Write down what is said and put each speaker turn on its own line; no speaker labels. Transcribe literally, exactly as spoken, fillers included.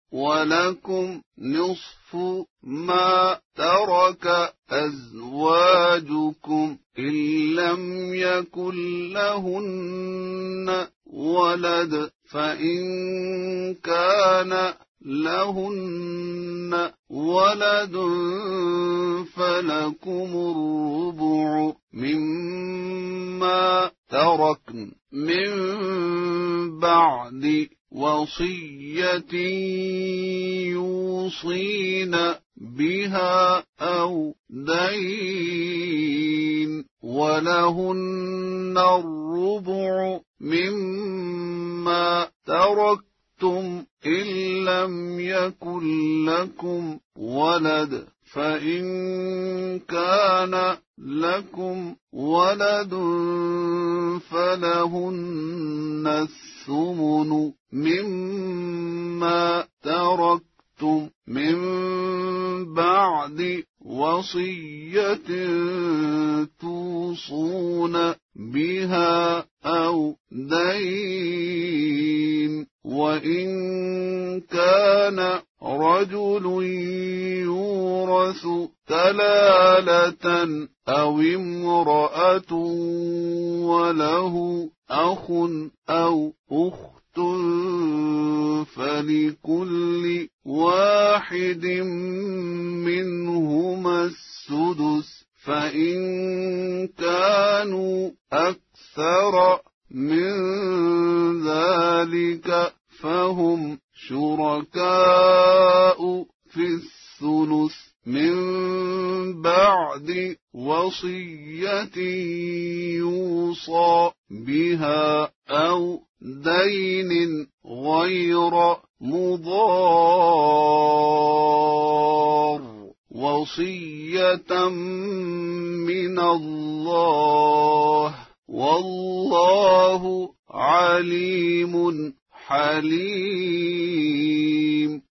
ولكم نصف ما ترك أزواجكم إن لم يكن لهن ولد، فإن كان لهن ولد فلكم الربع مما تركن من بعد وصية يوصين بها أو دين، ولهن الربع مما تركتم إن لم يكن لكم ولد، فإن كان لكم ولد فلهن الثمن مما تركتم من بعد وصية توصون بها أو دين، وإن كان رجل يورث كلالة أو امرأة وله أخ أو أخت فلكل واحد منهما السدس، فإن كانوا أكثر من ذلك فهم شركاء في الثلث من بعد وصية يوصى بها أو دين غير مضار، وصية من الله، والله عليم حليم.